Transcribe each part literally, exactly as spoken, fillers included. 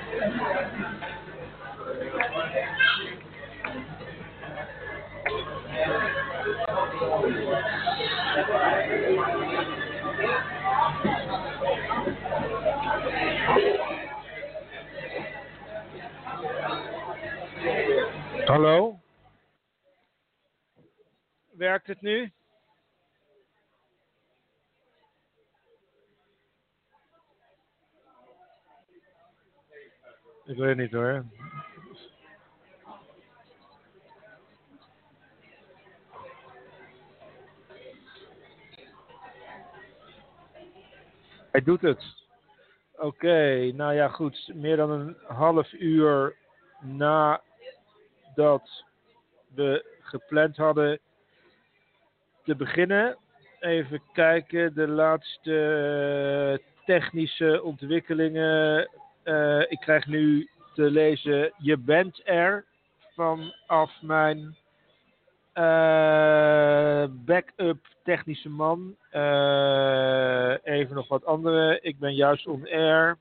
Hallo? Werkt het nu? Ik weet niet hoor. Hij doet het. Oké, okay, nou ja goed. Meer dan een half uur nadat we gepland hadden te beginnen. Even kijken, de laatste technische ontwikkelingen. Uh, ik krijg nu te lezen, je bent er vanaf mijn uh, backup technische man. Uh, even nog wat andere. Ik ben juist on air.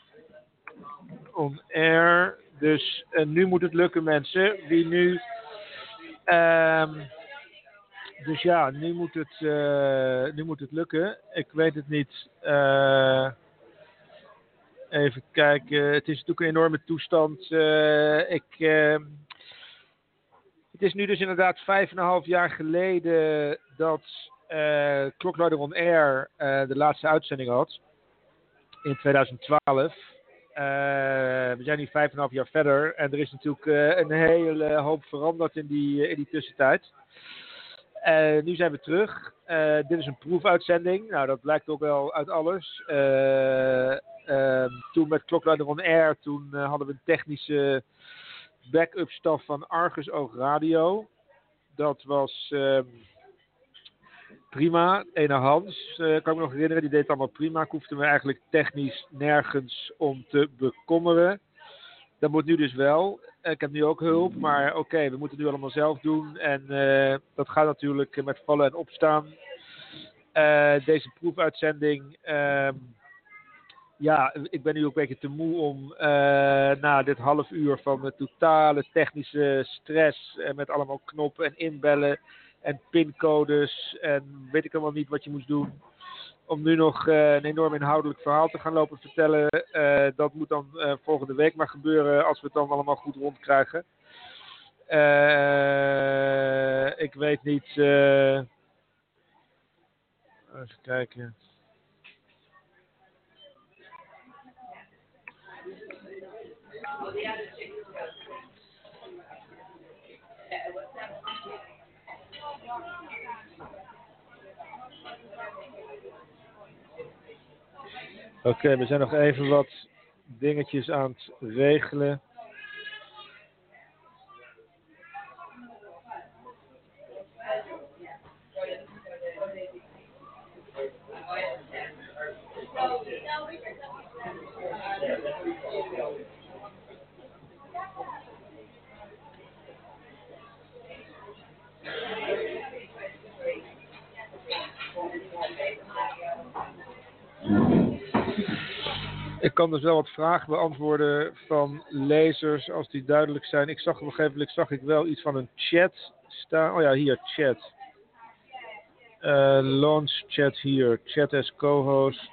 On air. Dus uh, nu moet het lukken mensen. Wie nu... Uh, dus ja, nu moet, het, uh, nu moet het lukken. Ik weet het niet... Uh, Even kijken, het is natuurlijk een enorme toestand. Uh, ik, uh, het is nu dus inderdaad vijf en een half jaar geleden dat uh, Klokluider on Air uh, de laatste uitzending had. In twintig twaalf. Uh, we zijn nu vijf en een half jaar verder. En er is natuurlijk uh, een hele hoop veranderd in die, in die tussentijd. Uh, nu zijn we terug. Uh, dit is een proefuitzending. Nou, dat blijkt ook wel uit alles. Uh, uh, toen met Klokluider on Air, toen uh, hadden we een technische backup staf van Argus Oog Radio. Dat was uh, prima. Ene Hans, uh, kan ik me nog herinneren, die deed het allemaal prima. Ik hoefde me eigenlijk technisch nergens om te bekommeren. Dat moet nu dus wel. Ik heb nu ook hulp, maar oké, okay, we moeten het nu allemaal zelf doen. En uh, dat gaat natuurlijk met vallen en opstaan. Uh, deze proefuitzending, uh, ja, ik ben nu ook een beetje te moe om uh, na dit half uur van de totale technische stress uh, met allemaal knoppen en inbellen en pincodes en weet ik allemaal niet wat je moest doen. Om nu nog uh, een enorm inhoudelijk verhaal te gaan lopen vertellen. Uh, dat moet dan uh, volgende week maar gebeuren als we het dan allemaal goed rondkrijgen. Uh, ik weet niet... Uh... Even kijken. Oké, okay, we zijn nog even wat dingetjes aan het regelen. Ik kan dus wel wat vragen beantwoorden van lezers als die duidelijk zijn. Ik zag op een gegeven moment zag ik wel iets van een chat staan. Oh ja, hier, chat. Uh, launch chat hier. Chat as co-host.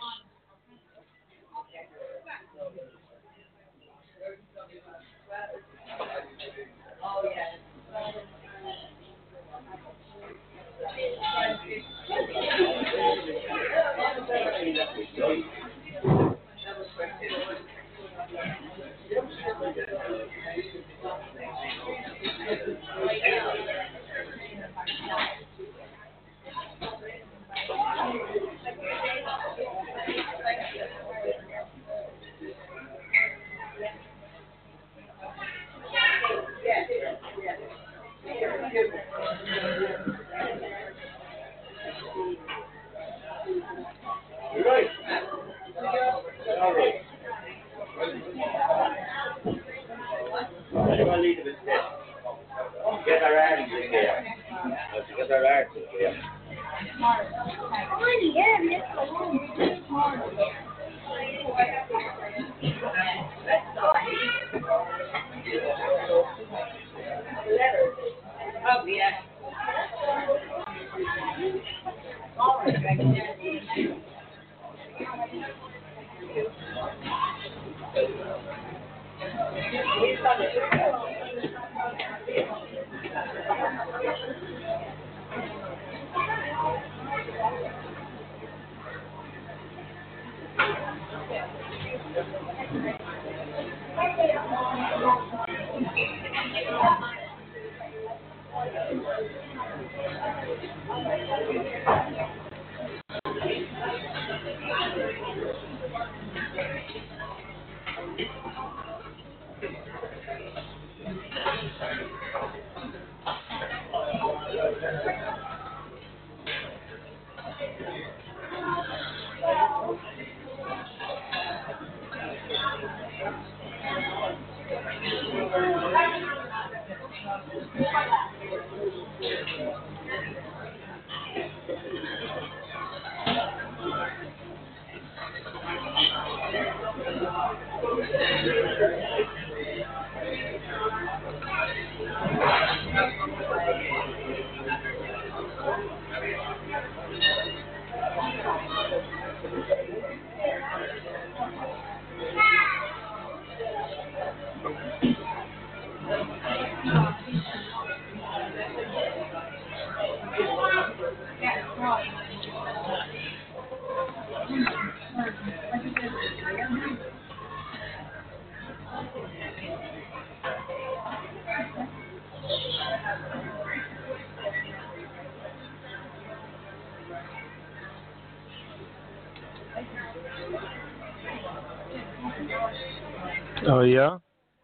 Oh ja?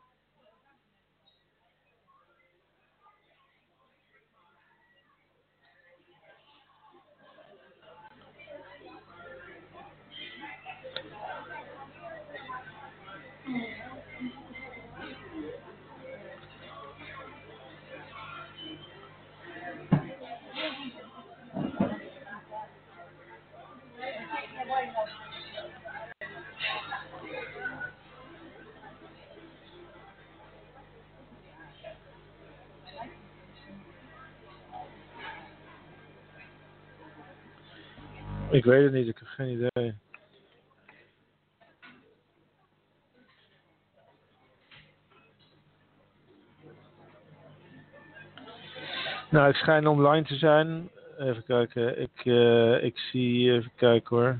Ik weet het niet, ik heb geen idee. Nou, ik schijn online te zijn. Even kijken, ik, uh, ik zie, even kijken hoor.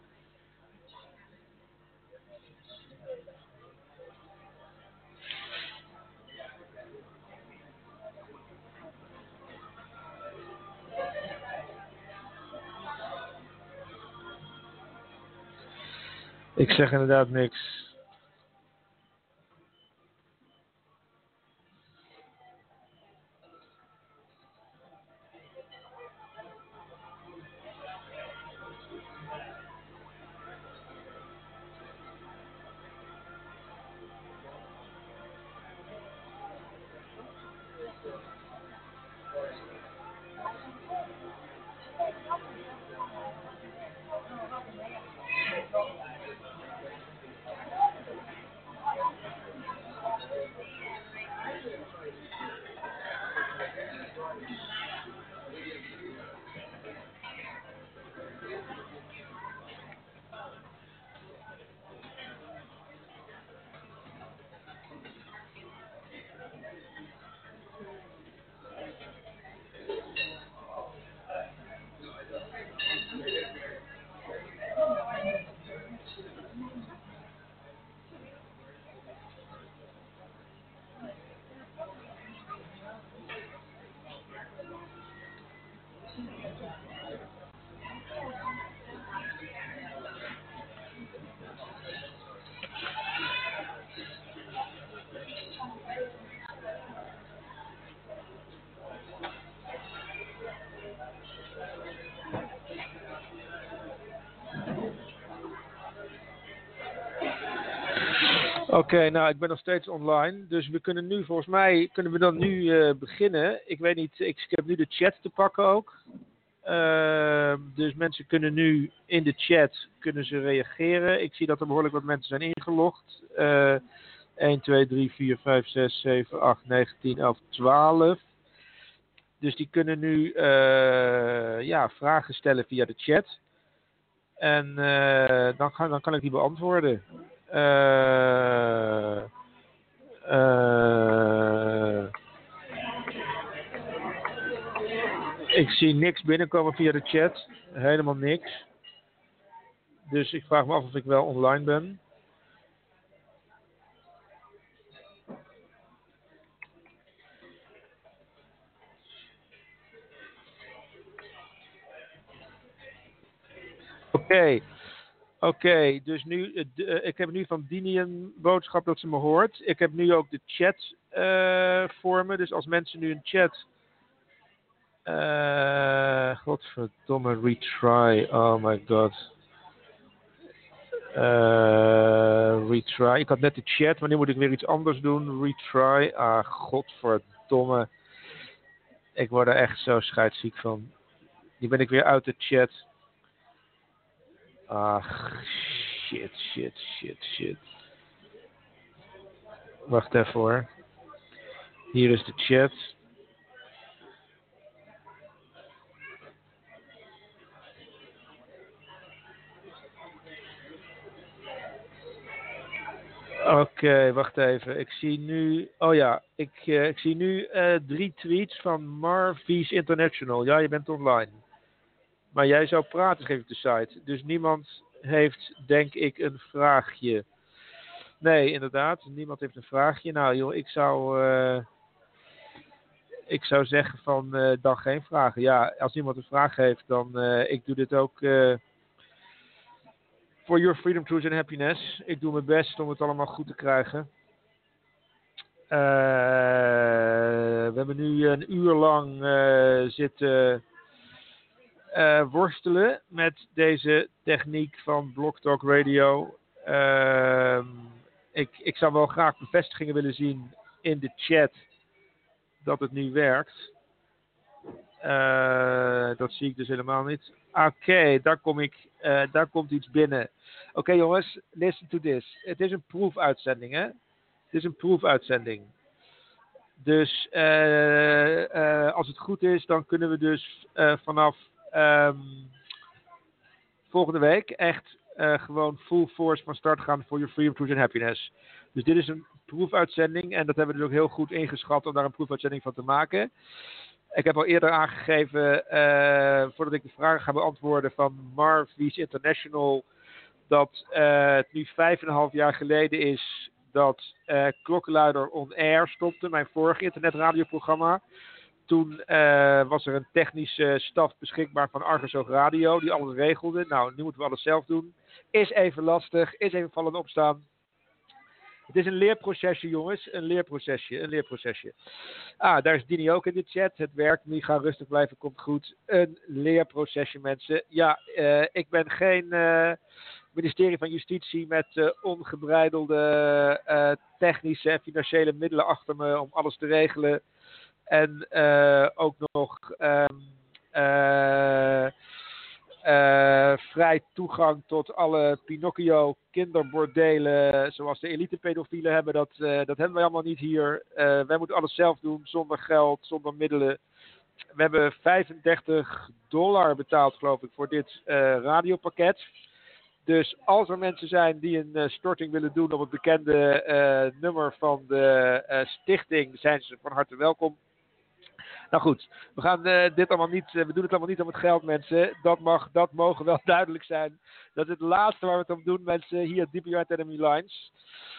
Ik zeg inderdaad niks. Oké, okay, nou ik ben nog steeds online, dus we kunnen nu, volgens mij, kunnen we dan nu uh, beginnen. Ik weet niet, ik, ik heb nu de chat te pakken ook. Uh, dus mensen kunnen nu in de chat, kunnen ze reageren. Ik zie dat er behoorlijk wat mensen zijn ingelogd. Uh, één, twee, drie, vier, vijf, zes, zeven, acht, negen, tien, elf, twaalf. Dus die kunnen nu uh, ja, vragen stellen via de chat. En uh, dan, gaan, dan kan ik die beantwoorden. Uh, Uh, ik zie niks binnenkomen via de chat. Helemaal niks. Dus ik vraag me af of ik wel online ben. Oké. Okay. Oké, okay, dus nu, uh, ik heb nu van Dini een boodschap dat ze me hoort. Ik heb nu ook de chat uh, voor me. Dus als mensen nu een chat... Uh, godverdomme, retry. Oh my god. Uh, retry. Ik had net de chat, maar nu moet ik weer iets anders doen. Retry. Ah, godverdomme. Ik word er echt zo scheidsziek van. Nu ben ik weer uit de chat. Ach, shit, shit, shit, shit. Wacht even hoor. Hier is de chat. Oké, okay, wacht even. Ik zie nu... Oh ja, ik, uh, ik zie nu uh, drie tweets van Marvies International. Ja, je bent online. Maar jij zou praten, geef ik de site. Dus niemand heeft, denk ik, een vraagje. Nee, inderdaad. Niemand heeft een vraagje. Nou joh, ik zou... Uh, ik zou zeggen van uh, dan geen vragen. Ja, als niemand een vraag heeft, dan... Uh, ik doe dit ook... Uh, For your freedom, truth and happiness. Ik doe mijn best om het allemaal goed te krijgen. Uh, we hebben nu een uur lang uh, zitten uh, worstelen met deze techniek van Blog Talk Radio. Uh, ik, ik zou wel graag bevestigingen willen zien in de chat dat het nu werkt. Uh, dat zie ik dus helemaal niet. Oké, okay, daar kom ik. Uh, daar komt iets binnen. Oké okay, jongens, listen to this. Het is een proefuitzending, hè? Het is een proefuitzending. Dus uh, uh, als het goed is, dan kunnen we dus uh, vanaf um, volgende week echt uh, gewoon full force van start gaan voor your freedom, truth and happiness. Dus dit is een proefuitzending en dat hebben we dus ook heel goed ingeschat om daar een proefuitzending van te maken. Ik heb al eerder aangegeven, uh, voordat ik de vragen ga beantwoorden van Marvies International, dat uh, het nu vijf en een half jaar geleden is dat uh, Klokkenluider On Air stopte, mijn vorige internetradioprogramma. Toen uh, was er een technische staf beschikbaar van Argus Radio, die alles regelde. Nou, nu moeten we alles zelf doen. Is even lastig, is even vallen opstaan. Het is een leerprocesje, jongens. Een leerprocesje, een leerprocesje. Ah, daar is Dini ook in de chat. Het werkt niet, ga rustig blijven, komt goed. Een leerprocesje, mensen. Ja, uh, ik ben geen uh, ministerie van Justitie met uh, ongebreidelde uh, technische en financiële middelen achter me om alles te regelen. En uh, ook nog... Um, uh, Uh, vrij toegang tot alle Pinocchio kinderbordelen zoals de elite pedofielen hebben. Dat, uh, dat hebben wij allemaal niet hier. Uh, wij moeten alles zelf doen, zonder geld, zonder middelen. We hebben vijfendertig dollar betaald, geloof ik, voor dit uh, radiopakket. Dus als er mensen zijn die een uh, storting willen doen op het bekende uh, nummer van de uh, stichting, zijn ze van harte welkom. Nou goed, we gaan uh, dit allemaal niet, uh, we doen het allemaal niet om het geld, mensen. Dat mag, dat mogen wel duidelijk zijn. Dat is het laatste waar we het om doen, mensen. Hier, D P R Enemy Lines.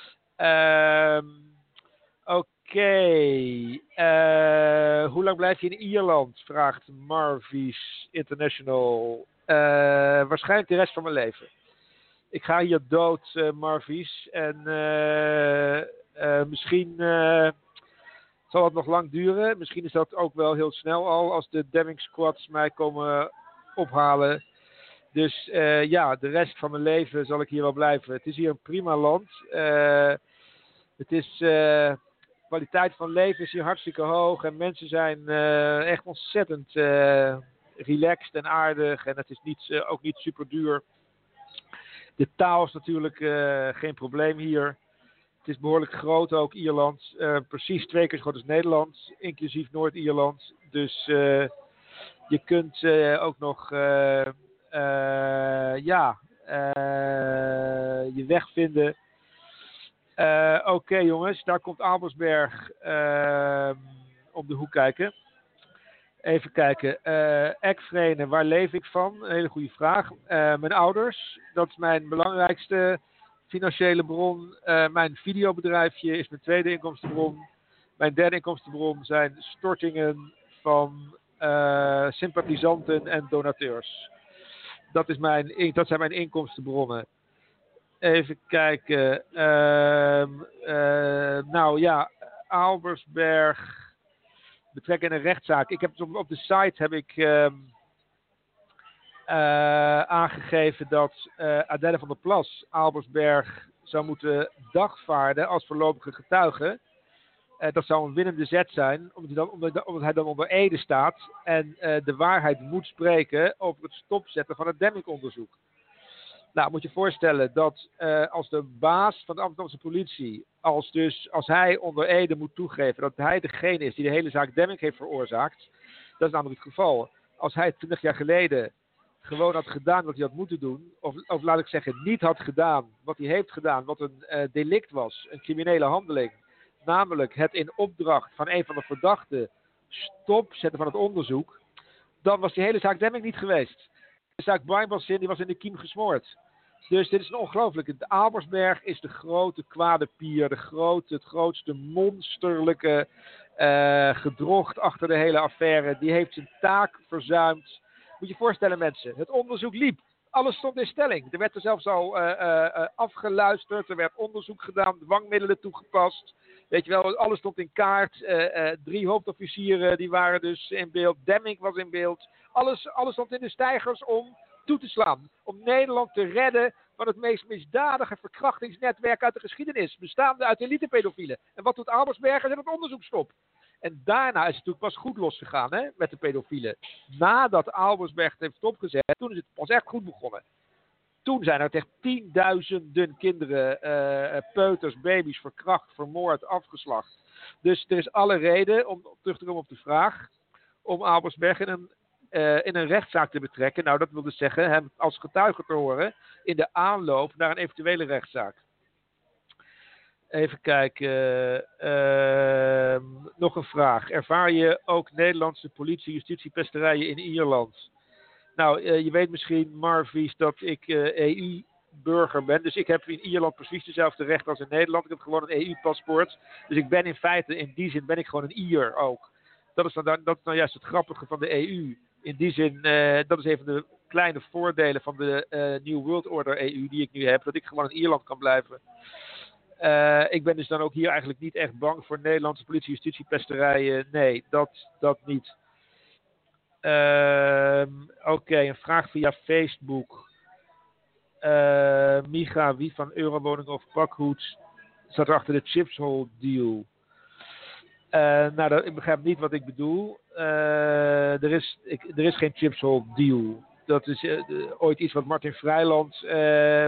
Um, Oké. Okay. Uh, hoe lang blijf je in Ierland? Vraagt Marvies International. Uh, waarschijnlijk de rest van mijn leven. Ik ga hier dood, uh, Marvies. En uh, uh, misschien... Uh, zal het nog lang duren. Misschien is dat ook wel heel snel al als de Deming Squads mij komen ophalen. Dus uh, ja, de rest van mijn leven zal ik hier wel blijven. Het is hier een prima land. Uh, het is... Uh, kwaliteit van leven is hier hartstikke hoog. En mensen zijn uh, echt ontzettend uh, relaxed en aardig. En het is niet, uh, ook niet super duur. De taal is natuurlijk uh, geen probleem hier. Het is behoorlijk groot ook, Ierland. Uh, precies twee keer zo groot als Nederland, inclusief Noord-Ierland. Dus uh, je kunt uh, ook nog uh, uh, ja, uh, je weg vinden Uh, Oké okay, jongens, daar komt Albersberg uh, om de hoek kijken. Even kijken. Uh, Ekvrenen, waar leef ik van? Een hele goede vraag. Uh, mijn ouders, dat is mijn belangrijkste financiële bron. Uh, mijn videobedrijfje is mijn tweede inkomstenbron. Mijn derde inkomstenbron zijn stortingen van uh, sympathisanten en donateurs. Dat, is mijn, dat zijn mijn inkomstenbronnen. Even kijken. Uh, uh, nou ja, Albersberg betrekken in een rechtszaak. Ik heb op, op de site heb ik uh, uh, aangegeven dat uh, Adèle van der Plas Albersberg zou moeten dagvaarden als voorlopige getuige. Uh, dat zou een winnende zet zijn, omdat hij dan onder, omdat hij dan onder ede staat en uh, de waarheid moet spreken over het stopzetten van het Demmink-onderzoek. Nou, moet je voorstellen dat uh, als de baas van de Amsterdamse politie, als, dus, als hij onder ede moet toegeven dat hij degene is die de hele zaak Demmink heeft veroorzaakt, dat is namelijk het geval. Als hij twintig jaar geleden gewoon had gedaan wat hij had moeten doen, of, of laat ik zeggen niet had gedaan wat hij heeft gedaan, wat een uh, delict was, een criminele handeling, namelijk het in opdracht van een van de verdachten stopzetten van het onderzoek, dan was die hele zaak Demmink niet geweest. De zaak Breinbassin, die was in de kiem gesmoord. Dus dit is een ongelooflijke. De Albersberg is de grote kwade pier, de grote, het grootste monsterlijke uh, gedrocht achter de hele affaire. Die heeft zijn taak verzuimd. Moet je je voorstellen mensen, het onderzoek liep. Alles stond in stelling. Er werd er zelfs al uh, uh, afgeluisterd, er werd onderzoek gedaan, dwangmiddelen toegepast. Weet je wel, alles stond in kaart. Uh, uh, drie hoofdofficieren die waren dus in beeld. Demmink was in beeld. Alles, alles stond in de steigers om toe te slaan. Om Nederland te redden van het meest misdadige verkrachtingsnetwerk uit de geschiedenis. Bestaande uit elitepedofielen. En wat doet Albersberg? Hij zet het onderzoek stop. En daarna is het natuurlijk pas goed losgegaan hè, met de pedofielen. Nadat Albersberg het heeft stopgezet, toen is het pas echt goed begonnen. Toen zijn er tegen tienduizenden kinderen, uh, peuters, baby's verkracht, vermoord, afgeslacht. Dus er is alle reden, om terug te komen op de vraag, om Albersberg in een, uh, in een rechtszaak te betrekken. Nou, dat wil dus zeggen hem als getuige te horen in de aanloop naar een eventuele rechtszaak. Even kijken. Uh, nog een vraag. Ervaar je ook Nederlandse politie, justitie, pesterijen in Ierland? Nou, uh, je weet misschien, Marvies, dat ik uh, E U-burger ben. Dus ik heb in Ierland precies dezelfde rechten als in Nederland. Ik heb gewoon een E U-paspoort. Dus ik ben in feite, in die zin ben ik gewoon een Ier ook. Dat is, dan, dat is nou juist het grappige van de E U. In die zin, uh, dat is een van de kleine voordelen van de uh, New World Order E U die ik nu heb. Dat ik gewoon in Ierland kan blijven. Uh, ik ben dus dan ook hier eigenlijk niet echt bang voor Nederlandse politie, justitie, pesterijen. Nee, dat, dat niet. Uh, Oké, okay, een vraag via Facebook. Uh, Micha, wie van Eurowoning of Pakhoed zat er achter de Chipshol deal? Uh, nou, dat, ik begrijp niet wat ik bedoel. Uh, er, is, ik, er is geen Chipshol deal. Dat is uh, ooit iets wat Martin Vrijland uh, uh,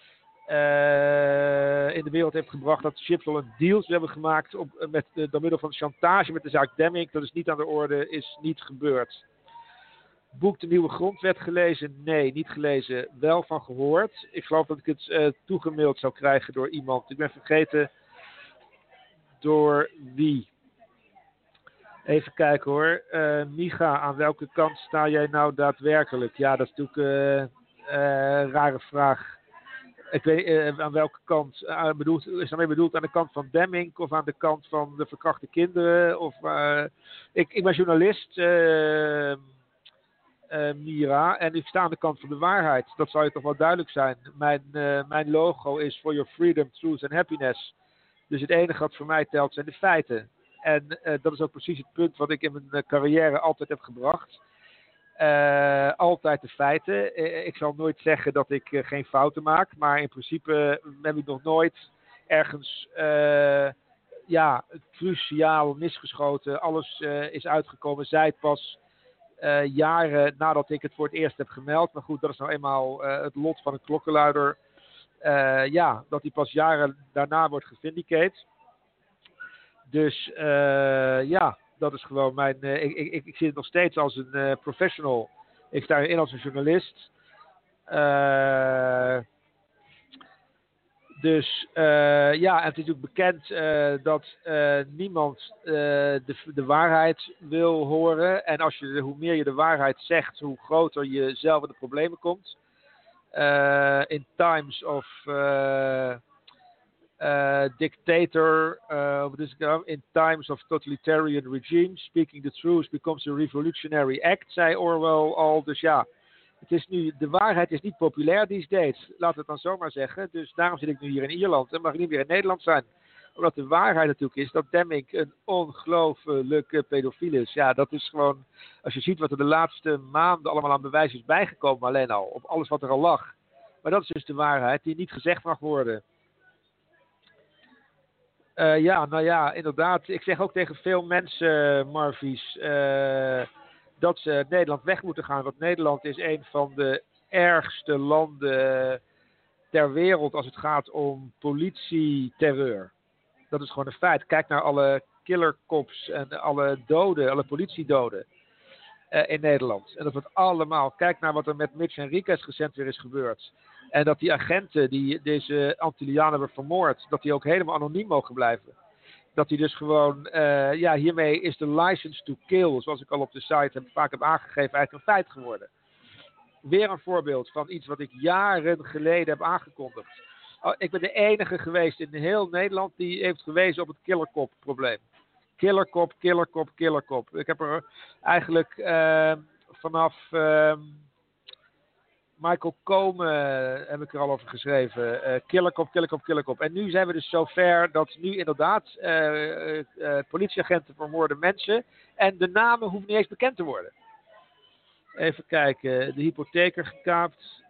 in de wereld heeft gebracht. Dat Chipshol een deal hebben gemaakt op, met, uh, door middel van chantage met de zaak Demmink. Dat is niet aan de orde, is niet gebeurd. Boek de nieuwe grondwet gelezen? Nee, niet gelezen. Wel van gehoord. Ik geloof dat ik het uh, toegemaild zou krijgen door iemand. Ik ben vergeten door wie. Even kijken hoor. Uh, Micha, aan welke kant sta jij nou daadwerkelijk? Ja, dat is natuurlijk uh, uh, een rare vraag. Ik weet uh, aan welke kant. Uh, bedoeld, is daarmee bedoeld aan de kant van Demmink of aan de kant van de verkrachte kinderen? Of, uh, ik, ik ben journalist. Uh, Uh, Mira, en ik sta aan de kant van de waarheid. Dat zou je toch wel duidelijk zijn. Mijn, uh, mijn logo is for your freedom, truth and happiness. Dus het enige wat voor mij telt zijn de feiten. En uh, dat is ook precies het punt wat ik in mijn uh, carrière altijd heb gebracht. Uh, altijd de feiten. Uh, ik zal nooit zeggen dat ik uh, geen fouten maak, maar in principe uh, heb ik nog nooit ergens uh, ja, cruciaal misgeschoten. Alles uh, is uitgekomen, zij het pas Uh, jaren nadat ik het voor het eerst heb gemeld. Maar goed, dat is nou eenmaal uh, het lot van een klokkenluider. Uh, ja, dat hij pas jaren daarna wordt gevindicate. Dus uh, ja, dat is gewoon mijn... Uh, ik, ik, ik zie het nog steeds als een uh, professional. Ik sta erin als een journalist. Uh, Dus uh, ja, en het is natuurlijk bekend uh, dat uh, niemand uh, de, de waarheid wil horen. En als je, hoe meer je de waarheid zegt, hoe groter je zelf in de problemen komt. Uh, in times of uh, uh, dictator, uh, what is it, in times of totalitarian regime, speaking the truth becomes a revolutionary act, zei Orwell al. Dus ja, het is nu, de waarheid is niet populair these days, laten we het dan zomaar zeggen. Dus daarom zit ik nu hier in Ierland en mag ik niet meer in Nederland zijn. Omdat de waarheid natuurlijk is dat Demmink een ongelooflijke pedofiel is. Ja, dat is gewoon, als je ziet wat er de laatste maanden allemaal aan bewijs is bijgekomen, alleen al, op alles wat er al lag. Maar dat is dus de waarheid die niet gezegd mag worden. Uh, ja, nou ja, inderdaad. Ik zeg ook tegen veel mensen, Marvies, uh, dat ze Nederland weg moeten gaan. Want Nederland is een van de ergste landen ter wereld als het gaat om politieterreur. Dat is gewoon een feit. Kijk naar alle killercops en alle doden, alle politiedoden uh, in Nederland. En dat wordt allemaal, kijk naar wat er met Mitch Henriquez recent weer is gebeurd. En dat die agenten die deze Antillianen hebben vermoord, dat die ook helemaal anoniem mogen blijven. Dat die dus gewoon, uh, ja, hiermee is de license to kill, zoals ik al op de site heb, vaak heb aangegeven, eigenlijk een feit geworden. Weer een voorbeeld van iets wat ik jaren geleden heb aangekondigd. Oh, ik ben de enige geweest in heel Nederland die heeft gewezen op het killerkop probleem. Killerkop, killerkop, killerkop. Ik heb er eigenlijk uh, vanaf uh, Michael Komen heb ik er al over geschreven. Uh, killerkop, killerkop, killerkop. En nu zijn we dus zover dat nu inderdaad uh, uh, uh, politieagenten vermoorden mensen. En de namen hoeven niet eens bekend te worden. Even kijken. De hypotheker gekaapt.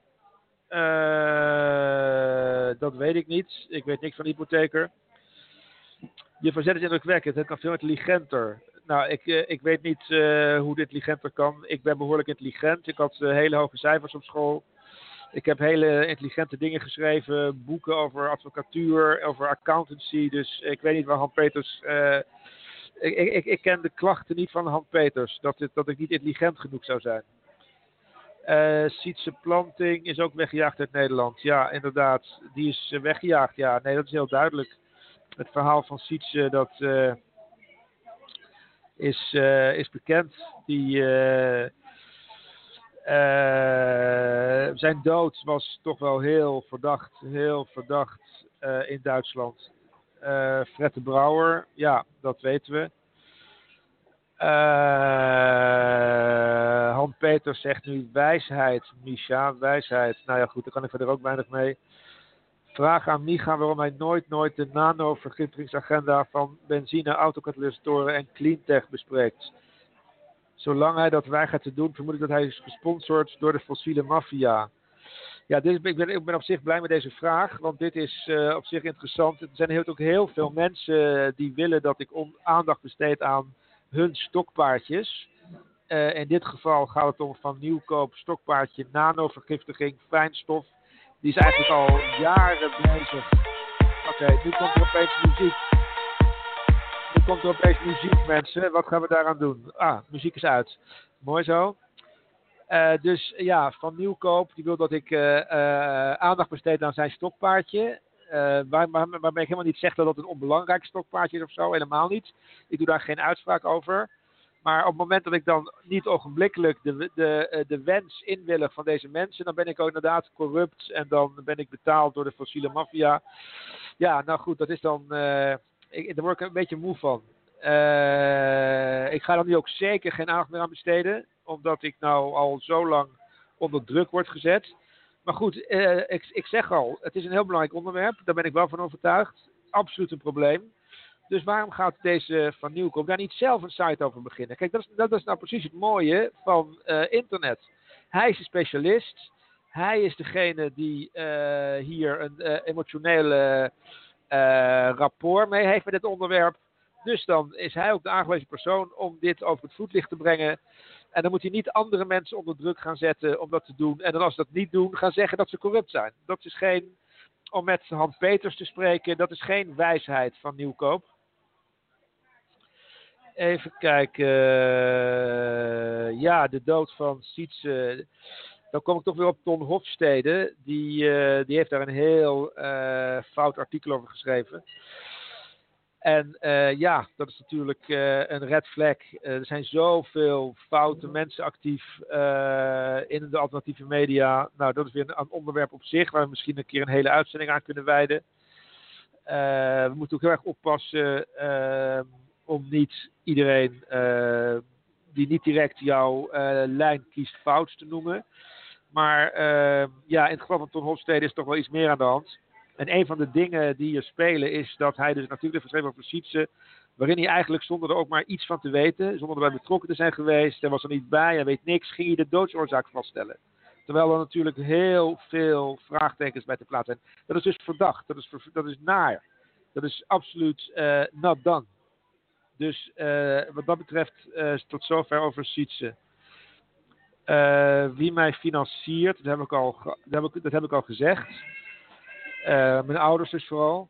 Uh, dat weet ik niet. Ik weet niks van de hypotheker. Je verzet is indrukwekkend. Het kan veel intelligenter. Nou, ik, uh, ik weet niet uh, hoe dit intelligenter kan. Ik ben behoorlijk intelligent. Ik had uh, hele hoge cijfers op school. Ik heb hele intelligente dingen geschreven. Boeken over advocatuur, over accountancy. Dus ik weet niet waar Han Peters... Uh, ik, ik, ik ken de klachten niet van Han Peters. Dat, het, dat ik niet intelligent genoeg zou zijn. Uh, Sietse Planting is ook weggejaagd uit Nederland. Ja, inderdaad. Die is uh, weggejaagd. Ja, nee, dat is heel duidelijk. Het verhaal van Sietse, dat uh, is, uh, is bekend. Die, uh, uh, zijn dood was toch wel heel verdacht. Heel verdacht uh, in Duitsland. Uh, Fred de Brouwer, ja, dat weten we. Uh, Han Peters zegt nu wijsheid, Misha, wijsheid. Nou ja, goed, daar kan ik verder ook weinig mee. Vraag aan Micha waarom hij nooit, nooit de nano-vergiftigingsagenda van benzine, autokatalysatoren en cleantech bespreekt. Zolang hij dat weigert te doen, vermoed ik dat hij is gesponsord door de fossiele maffia. Ja, dit is, ik, ben, ik ben op zich blij met deze vraag, want dit is uh, op zich interessant. Er zijn heel, ook heel veel mensen die willen dat ik on, aandacht besteed aan hun stokpaardjes. Uh, in dit geval gaat het om van nieuwkoop, stokpaardje, nanovergiftiging, fijnstof. Die is eigenlijk al jaren bezig. Oké, okay, nu komt er opeens muziek. Nu komt er opeens muziek, mensen. Wat gaan we daaraan doen? Ah, muziek is uit. Mooi zo. Uh, dus ja, van nieuwkoop, die wil dat ik uh, uh, aandacht besteed aan zijn stokpaardje. Uh, waar, waar, waarbij ik helemaal niet zeg dat dat een onbelangrijk stokpaardje is of zo, helemaal niet. Ik doe daar geen uitspraak over. Maar op het moment dat ik dan niet ogenblikkelijk de, de, de wens inwillig van deze mensen, dan ben ik ook inderdaad corrupt en dan ben ik betaald door de fossiele maffia. Ja, nou goed, dat is dan, uh, ik, daar word ik een beetje moe van. Uh, ik ga dan nu ook zeker geen aandacht meer aan besteden, omdat ik nou al zo lang onder druk word gezet. Maar goed, uh, ik, ik zeg al, het is een heel belangrijk onderwerp, daar ben ik wel van overtuigd. Absoluut een probleem. Dus waarom gaat deze Van Nieuwkoop daar niet zelf een site over beginnen? Kijk, dat is, dat is nou precies het mooie van uh, internet. Hij is een specialist. Hij is degene die uh, hier een uh, emotionele uh, rapport mee heeft met dit onderwerp. Dus dan is hij ook de aangewezen persoon om dit over het voetlicht te brengen. En dan moet hij niet andere mensen onder druk gaan zetten om dat te doen. En dan als ze dat niet doen, gaan zeggen dat ze corrupt zijn. Dat is geen, om met Han Peters te spreken, dat is geen wijsheid van Nieuwkoop. Even kijken. Uh, ja, de dood van Sietse. dan kom ik toch weer op Ton Hofstede. Die, uh, die heeft daar een heel uh, fout artikel over geschreven. En uh, ja, dat is natuurlijk uh, een red flag. Uh, er zijn zoveel foute mensen actief uh, in de alternatieve media. Nou, dat is weer een, een onderwerp op zich, waar we misschien een keer een hele uitzending aan kunnen wijden. Uh, we moeten ook heel erg oppassen uh, om niet iedereen uh, die niet direct jouw uh, lijn kiest fout te noemen. Maar uh, ja, in het geval van Ton Hofstede is toch wel iets meer aan de hand. En een van de dingen die hier spelen is dat hij dus natuurlijk heeft geschreven over Sietse, waarin hij eigenlijk zonder er ook maar iets van te weten, zonder erbij betrokken te zijn geweest, hij was er niet bij, hij weet niks, ging hij de doodsoorzaak vaststellen. Terwijl er natuurlijk heel veel vraagtekens bij te plaatsen zijn. Dat is dus verdacht, dat is, dat is naar. Dat is absoluut uh, not done. Dus uh, wat dat betreft uh, tot zover over Sietse. Uh, wie mij financiert, dat heb ik al, dat heb ik, dat heb ik al gezegd. Uh, mijn ouders dus vooral.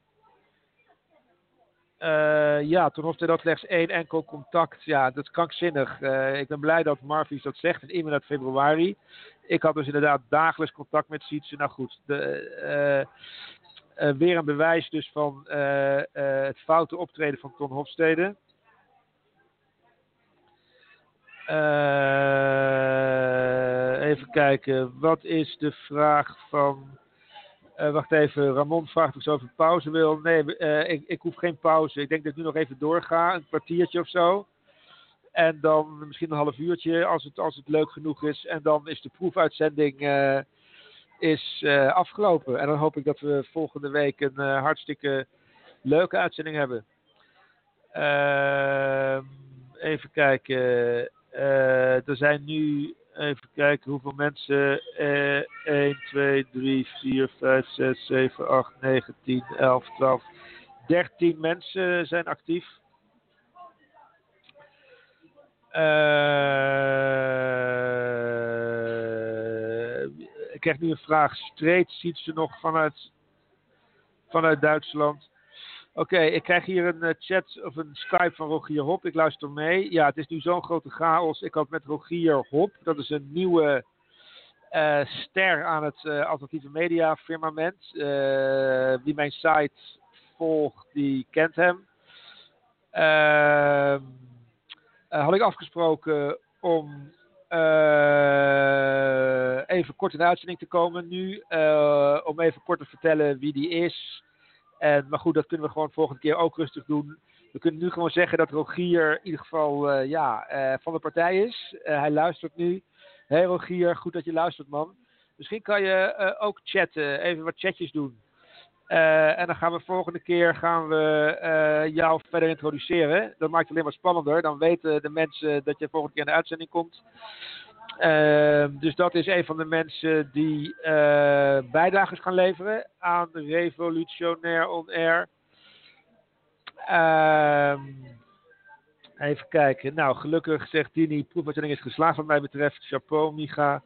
Uh, ja, toen hoefde dat slechts één enkel contact. Ja, dat is krankzinnig. Uh, ik ben blij dat Marvies dat zegt. En in uit februari. Ik had dus inderdaad dagelijks contact met Sietse. Nou goed, de, uh, uh, weer een bewijs dus van uh, uh, het foute optreden van Ton Hofstede. Uh, even kijken. Wat is de vraag van... Uh, wacht even, Ramon vraagt of ik zo even pauze wil. Nee, uh, ik, ik hoef geen pauze. Ik denk dat ik nu nog even doorga, een kwartiertje of zo. En dan misschien een half uurtje, als het, als het leuk genoeg is. En dan is de proefuitzending uh, is, uh, afgelopen. En dan hoop ik dat we volgende week een uh, hartstikke leuke uitzending hebben. Uh, even kijken. Uh, er zijn nu... Even kijken hoeveel mensen. Eh, één, twee, drie, vier, vijf, zes, zeven, acht, negen, tien, elf, twaalf, dertien mensen zijn actief. Uh, ik krijg nu een vraag. Street ziet ze nog vanuit, vanuit Duitsland. Oké, okay, ik krijg hier een uh, chat of een Skype van Rogier Hop. Ik luister mee. Ja, het is nu zo'n grote chaos. Ik had met Rogier Hop, dat is een nieuwe uh, ster aan het uh, alternatieve media firmament. Uh, wie mijn site volgt, die kent hem. Uh, uh, had ik afgesproken om uh, even kort in de uitzending te komen nu. Uh, om even kort te vertellen wie die is. En, maar goed, dat kunnen we gewoon volgende keer ook rustig doen. We kunnen nu gewoon zeggen dat Rogier in ieder geval uh, ja, uh, van de partij is. Uh, hij luistert nu. Hé hey Rogier, goed dat je luistert, man. Misschien kan je uh, ook chatten, even wat chatjes doen. Uh, en dan gaan we volgende keer gaan we, uh, jou verder introduceren. Dat maakt het alleen maar spannender. Dan weten de mensen dat je volgende keer in de uitzending komt. Uh, dus dat is een van de mensen die uh, bijdragers gaan leveren aan Revolutionair On Air. Uh, even kijken. Nou, gelukkig zegt Dini, proefuitzending is geslaagd wat mij betreft. Chapeau, Micha.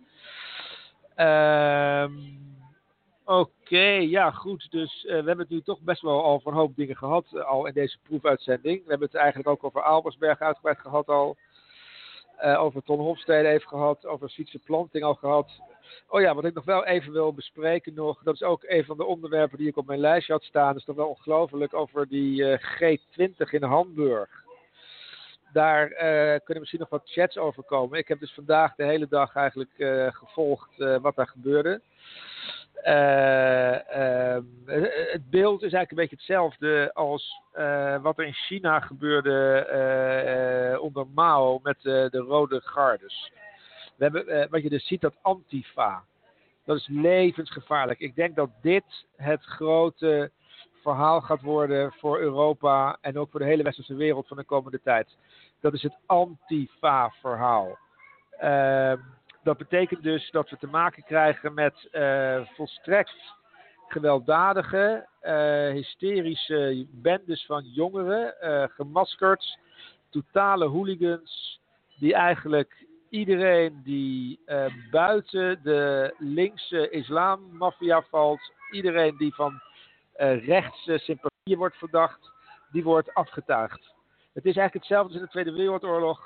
Uh, Oké, okay, ja goed. Dus uh, we hebben het nu toch best wel al voor een hoop dingen gehad uh, al in deze proefuitzending. We hebben het eigenlijk ook over Albersberg uitgebreid gehad al. Uh, over Ton Hofstede even gehad, over Sietse Planting al gehad. Oh ja, wat ik nog wel even wil bespreken nog, dat is ook een van de onderwerpen die ik op mijn lijstje had staan. Dat is toch wel ongelooflijk over die uh, G twintig in Hamburg. Daar uh, kunnen misschien nog wat chats over komen. Ik heb dus vandaag de hele dag eigenlijk uh, gevolgd uh, wat daar gebeurde. Uh, uh, het beeld is eigenlijk een beetje hetzelfde als uh, wat er in China gebeurde uh, uh, onder Mao met uh, de Rode Gardes. We hebben, uh, wat je dus ziet, dat Antifa. Dat is levensgevaarlijk. Ik denk dat dit het grote verhaal gaat worden voor Europa en ook voor de hele westerse wereld van de komende tijd. Dat is het Antifa-verhaal. Uh, Dat betekent dus dat we te maken krijgen met uh, volstrekt gewelddadige, uh, hysterische bendes van jongeren, uh, gemaskerd, totale hooligans, die eigenlijk iedereen die uh, buiten de linkse islammafia valt, iedereen die van uh, rechtse sympathie wordt verdacht, die wordt afgetuigd. Het is eigenlijk hetzelfde als in de Tweede Wereldoorlog.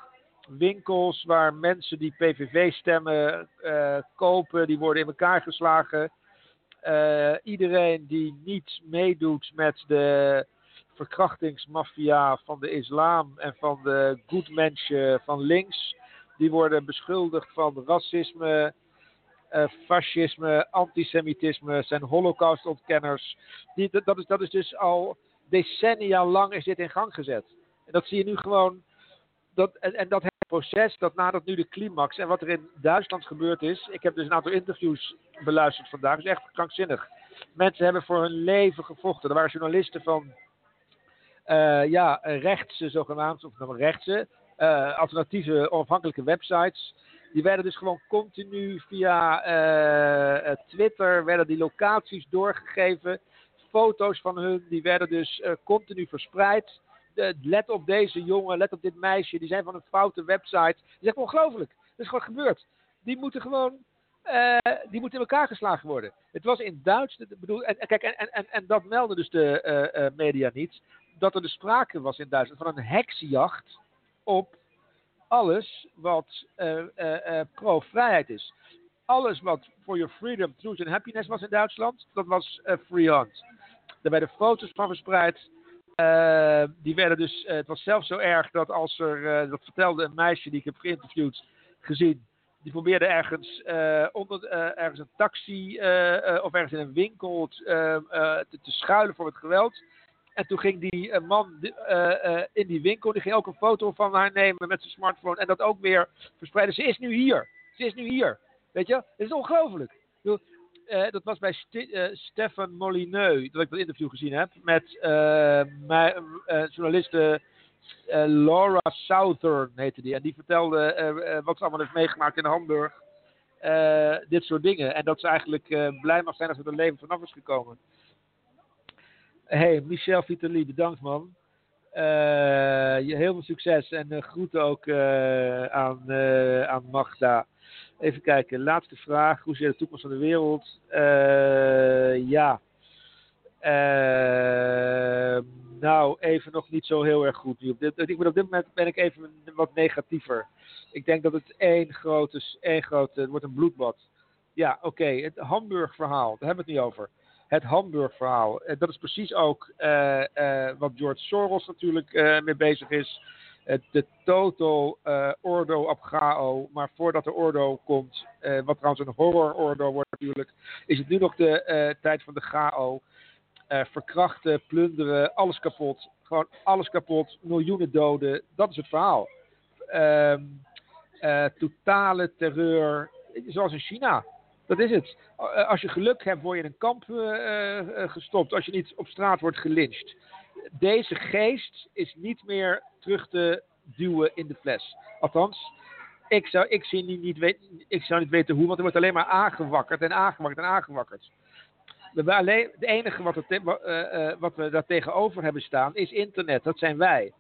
winkels waar mensen die P V V stemmen uh, kopen, die worden in elkaar geslagen. Uh, iedereen die niet meedoet met de verkrachtingsmafia van de islam en van de goedmenschen van links, die worden beschuldigd van racisme, uh, fascisme, antisemitisme, zijn holocaustontkenners. Die, dat, is, dat is dus al decennia lang is dit in gang gezet. En dat zie je nu gewoon. Dat, en, en dat proces, dat nadert nu de climax. En wat er in Duitsland gebeurd is, ik heb dus een aantal interviews beluisterd vandaag, dat is echt krankzinnig. Mensen hebben voor hun leven gevochten. Er waren journalisten van, uh, ja, rechtse zogenaamd, of nou rechtse, uh, alternatieve onafhankelijke websites. Die werden dus gewoon continu via uh, Twitter, werden die locaties doorgegeven. Foto's van hun, die werden dus uh, continu verspreid. Uh, let op deze jongen, let op dit meisje, die zijn van een foute website. Die is echt ongelooflijk. Dat is gewoon gebeurd. Die moeten gewoon, uh, die moeten in elkaar geslagen worden. Het was in Duits, bedoel, en, kijk, en, en, en dat meldde dus de uh, uh, media niet, dat er dus sprake was in Duitsland van een heksenjacht op alles wat uh, uh, uh, pro-vrijheid is. Alles wat for your freedom, truth and happiness was in Duitsland, dat was uh, freehand. Daar werden foto's van verspreid. Uh, die werden dus, uh, het was zelfs zo erg dat als er, uh, dat vertelde een meisje die ik heb geïnterviewd, gezien, die probeerde ergens, uh, onder, uh, ergens een taxi uh, uh, of ergens in een winkel uh, uh, te, te schuilen voor het geweld. En toen ging die uh, man uh, uh, in die winkel, die ging ook een foto van haar nemen met zijn smartphone en dat ook weer verspreiden. Ze is nu hier. Ze is nu hier. Weet je? Het is ongelooflijk. Ik bedoel, Uh, dat was bij St- uh, Stefan Molyneux, dat ik dat interview gezien heb, met uh, my, uh, journaliste uh, Laura Southern heette die. En die vertelde uh, uh, wat ze allemaal heeft meegemaakt in Hamburg. Uh, dit soort dingen. En dat ze eigenlijk uh, blij mag zijn dat ze er leven vanaf is gekomen. Hey, Michel Vitali, bedankt man. Uh, heel veel succes en uh, groeten ook uh, aan, uh, aan Magda. Even kijken, laatste vraag. Hoe zie je de toekomst van de wereld? Uh, ja. Uh, nou, even nog niet zo heel erg goed. Nu op dit, ik ben op dit moment ben ik even wat negatiever. Ik denk dat het één grote, één grote, het wordt een bloedbad. Ja, oké, okay, het Hamburg-verhaal, daar hebben we het niet over. Het Hamburg-verhaal, dat is precies ook uh, uh, wat George Soros natuurlijk uh, mee bezig is. De total uh, ordo ab chao, maar voordat de ordo komt, uh, wat trouwens een horror ordo wordt natuurlijk, is het nu nog de uh, tijd van de chao. Uh, verkrachten, plunderen, alles kapot. Gewoon alles kapot, miljoenen doden, dat is het verhaal. Uh, uh, totale terreur, zoals in China. Dat is het. Uh, als je geluk hebt, word je in een kamp uh, uh, gestopt. Als je niet op straat wordt gelyncht. Deze geest is niet meer terug te duwen in de fles. Althans, ik zou, ik zie niet, niet weten, ik zou niet weten hoe, want er wordt alleen maar aangewakkerd en aangewakkerd en aangewakkerd. We alleen, het enige wat, er, uh, uh, wat we daar tegenover hebben staan is internet. Dat zijn wij.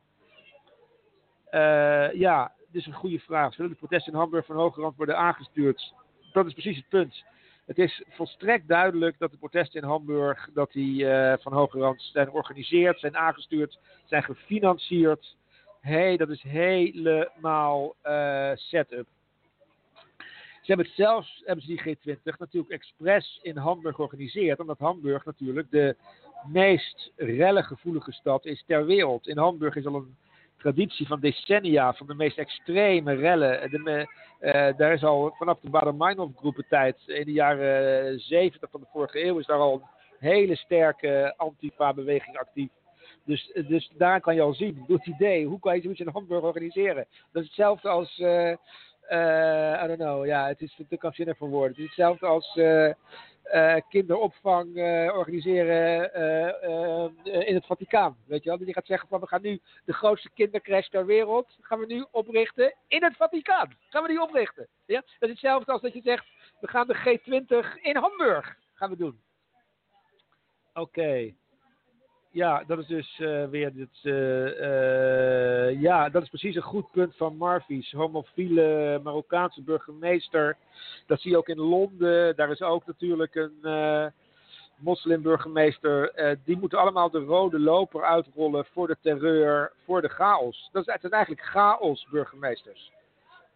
Uh, ja, dit is een goede vraag. Zullen de protesten in Hamburg van hoge rand worden aangestuurd? Dat is precies het punt. Het is volstrekt duidelijk dat de protesten in Hamburg, dat die uh, van hoge rand zijn georganiseerd, zijn aangestuurd, zijn gefinancierd. Hé, hey, dat is helemaal uh, set-up. Ze hebben het zelfs, hebben ze die G twintig natuurlijk expres in Hamburg georganiseerd, omdat Hamburg natuurlijk de meest rellengevoelige stad is ter wereld. In Hamburg is al een traditie van decennia van de meest extreme rellen. De, uh, daar is al vanaf de Baader-Meinhof-groepen tijd in de jaren zeventig van de vorige eeuw is daar al een hele sterke antifa-beweging actief. Dus, dus daar kan je al zien, door het idee, hoe kan je zoiets in Hamburg organiseren? Dat is hetzelfde als, uh, uh, I don't know, ja, het is te krankzinnig voor woorden. Het is hetzelfde als uh, uh, kinderopvang uh, organiseren uh, uh, in het Vaticaan, weet je wel. Die gaat zeggen van, we gaan nu de grootste kindercrash ter wereld, gaan we nu oprichten in het Vaticaan. Gaan we die oprichten, ja? Dat is hetzelfde als dat je zegt, we gaan de G twintig in Hamburg, gaan we doen. Oké. Okay. Ja, dat is dus uh, weer dit. Uh, uh, ja, dat is precies een goed punt van Marvies. Homofiele Marokkaanse burgemeester. Dat zie je ook in Londen. Daar is ook natuurlijk een uh, moslimburgemeester. Uh, die moeten allemaal de rode loper uitrollen voor de terreur, voor de chaos. Dat zijn eigenlijk chaos burgemeesters.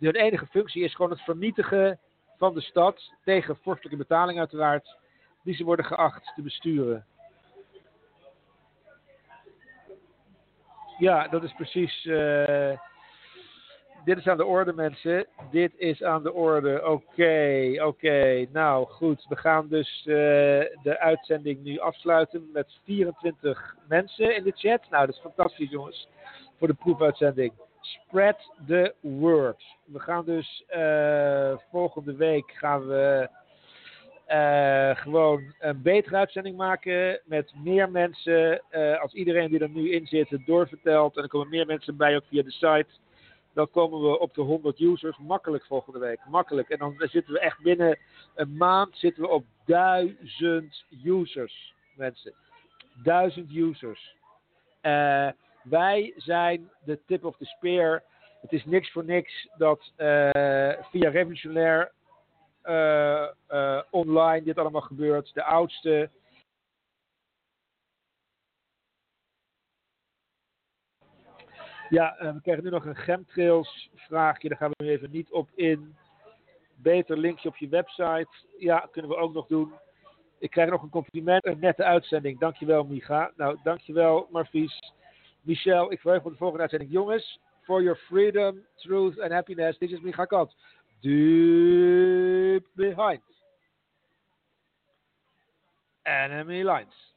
hun enige functie is gewoon het vernietigen van de stad, tegen vorstelijke betaling uiteraard, die ze worden geacht te besturen. Ja, dat is precies... Uh, dit is aan de orde, mensen. Dit is aan de orde. Oké, okay, oké. Okay. Nou, goed. We gaan dus uh, de uitzending nu afsluiten met vierentwintig mensen in de chat. Nou, dat is fantastisch, jongens. Voor de proefuitzending. Spread the word. We gaan dus uh, volgende week gaan we uh, gewoon een betere uitzending maken met meer mensen. Uh, als iedereen die er nu in zit het doorvertelt en er komen meer mensen bij, ook via de site. Dan komen we op de honderd users. Makkelijk volgende week. Makkelijk. En dan zitten we echt binnen een maand zitten we op duizend users. Mensen. Duizend users. Uh, wij zijn de tip of the spear. Het is niks voor niks dat uh, via Revolutionair uh, uh, online dit allemaal gebeurt. De oudste... Ja, uh, we krijgen nu nog een chemtrails vraagje. Daar gaan we nu even niet op in. Beter linkje op je website. Ja, kunnen we ook nog doen. Ik krijg nog een compliment. Een nette uitzending. Dankjewel, Micha. Nou, dankjewel, Marvies. Michel, ik verheug me op de volgende uitzending. Jongens, for your freedom, truth and happiness. This is Micha Kat. Deep behind enemy lines.